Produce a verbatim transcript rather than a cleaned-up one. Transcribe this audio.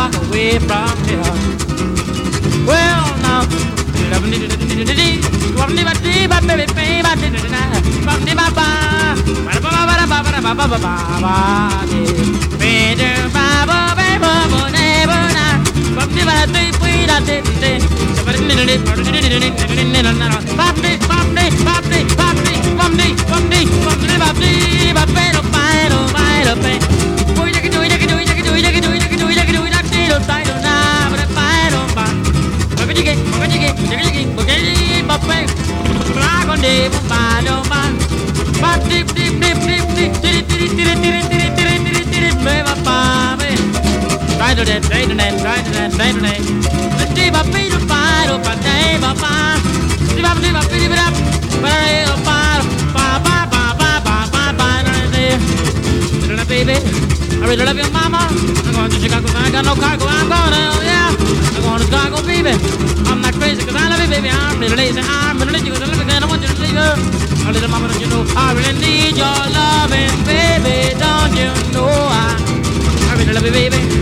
walk away from here. Well, now, baby, I really love your mama. I'm going to Chicago, I ain't got no cargo. I'm going to, yeah, I'm going to Chicago, baby. I'm not crazy cause I love you, baby. I'm really lazy, I'm really lazy cause I love you, and I want you to leave her. Oh, little mama, don't you know I really need your loving, baby. Don't you know I, I really love you, baby.